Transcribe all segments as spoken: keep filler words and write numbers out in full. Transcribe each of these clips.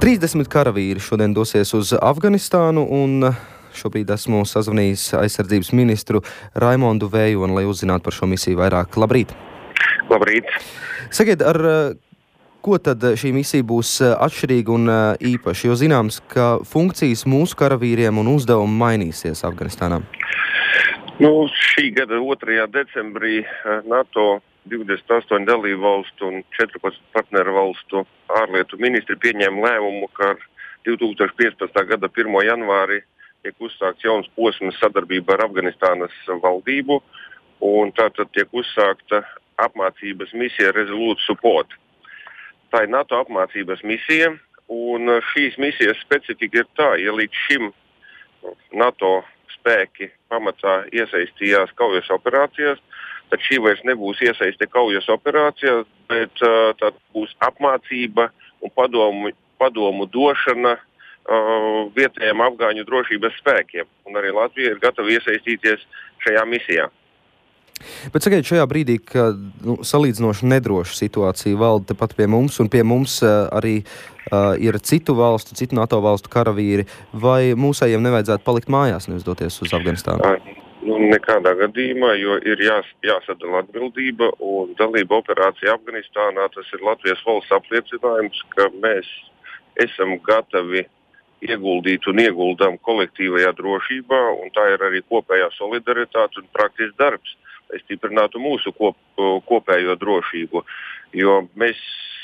trīsdesmit karavīri šodien dosies uz Afganistānu, un šobrīd esmu sazvanījis aizsardzības ministru Raimondu Vējoni, lai uzzinātu par šo misiju vairāk. Labrīt! Labrīt! Sakiet, ar ko tad šī misija būs atšķirīga un īpaša? Jo zināms, ka funkcijas mūsu karavīriem un uzdevumi mainīsies Afganistānā. Nu, šī gada otrajā decembrī NATO divdesmit astoņu dalību valstu un četrpadsmit partneru valstu ārlietu ministri pieņēma lēmumu, ka ar divi tūkstoši piecpadsmitā gada pirmo janvāri tiek uzsākts jauns posms sadarbībā ar Afganistānas valdību, un tātad tiek uzsākta apmācības misija Resolute Support. Tā ir NATO apmācības misija, un šīs misijas specifika ir tā, ja līdz šim NATO spēki pamatā iesaistījās kaujas operācijās, tad šī vairs nebūs iesaiste kaujas operācijās, bet uh, tā būs apmācība un padomu, padomu došana uh, vietējiem afgāņu drošības spēkiem. Un arī Latvija ir gatava iesaistīties šajā misijā. Bet sakiet, šajā brīdī, ka nu, salīdzinoši nedroša situācija valda tepat pie mums, un pie mums uh, arī uh, ir citu valstu, citu NATO valstu karavīri, vai mūsējiem nevajadzētu palikt mājās, nevis doties uz Afganistānu? Ai. Nu, nekādā gadījumā, jo ir jās, jāsadala atbildība un dalība operācija Afganistānā. Tas ir Latvijas valsts apliecinājums, ka mēs esam gatavi ieguldīt un ieguldām kolektīvajā drošībā, un tā ir arī kopējā solidaritāte un praktisks darbs, lai stiprinātu mūsu kop, kopējo drošību. Jo mēs,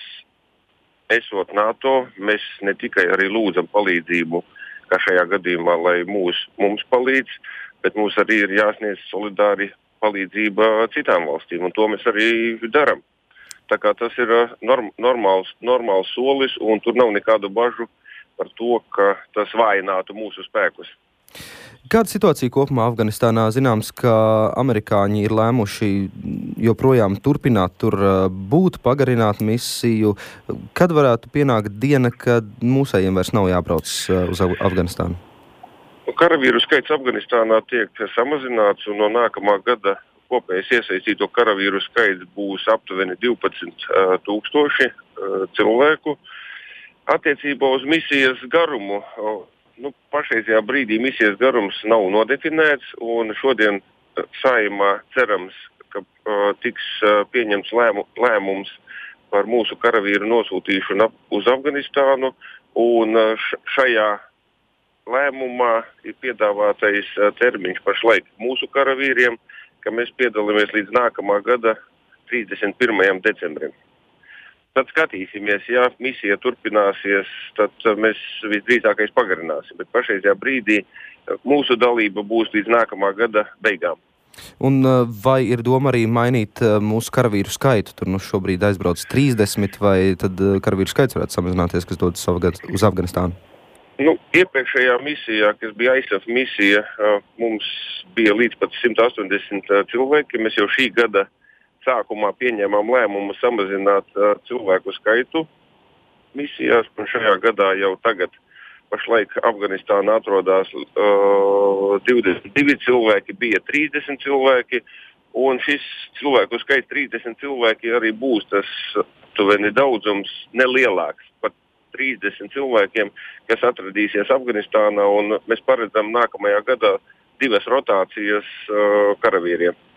esot NATO, mēs ne tikai arī lūdzam palīdzību, kā šajā gadījumā, lai mūs, mums palīdz, bet mums arī ir jāsniedz solidāri palīdzība citām valstīm, un to mēs arī darām. Tā kā tas ir norm, normāls, normāls solis, un tur nav nekādu bažu par to, ka tas vājinātu mūsu spēkus. Kāda situācija kopumā Afganistānā? Zināms, ka amerikāņi ir lēmuši joprojām turpināt tur būt, pagarināt misiju. Kad varētu pienākt diena, kad mūsējiem vairs nav jābrauc uz Afganistānu? Karavīru skaits Afganistānā tiek samazināts, un no nākamā gada kopējais iesaistīto karavīru skaits būs aptuveni divpadsmit tūkstoši cilvēku. Attiecībā uz misijas garumu, nu, pašreizajā brīdī misijas garums nav nodefinēts, un šodien Saeimā cerams, ka uh, tiks uh, pieņemts lēmu, lēmums par mūsu karavīru nosūtīšanu uz Afganistānu, un uh, šajā lēmumā ir piedāvātais uh, termiņš pašlaik mūsu karavīriem, ka mēs piedalāmies līdz nākamā gada trīsdesmit pirmajam decembrim. Tad skatīsimies, ja misija turpināsies, tad uh, mēs visdrīzākais pagarināsim, bet pašreizajā brīdī uh, mūsu dalība būs līdz nākamā gada beigām. Un uh, vai ir doma arī mainīt uh, mūsu karavīru skaitu? Tur nu šobrīd aizbrauc trīsdesmit, vai tad uh, karavīru skaits varētu samazināties, kas dodas uz Afganistānu? Nu, iepriekšējā misijā, kas bija I S A F misija, mums bija līdz pat simt astoņdesmit cilvēki. Mēs jau šī gada sākumā pieņēmām lēmumu samazināt cilvēku skaitu misijās, un šajā gadā jau tagad pašlaik Afganistāna atrodas uh, divdesmit divi cilvēki, bija trīsdesmit cilvēki, un šis cilvēku skaits trīsdesmit cilvēki arī būs tas tuveni daudzums nelielāks, pat trīsdesmit cilvēkiem, kas atradīsies Afganistānā, un mēs paredzam nākamajā gadā divas rotācijas uh, karavīriem.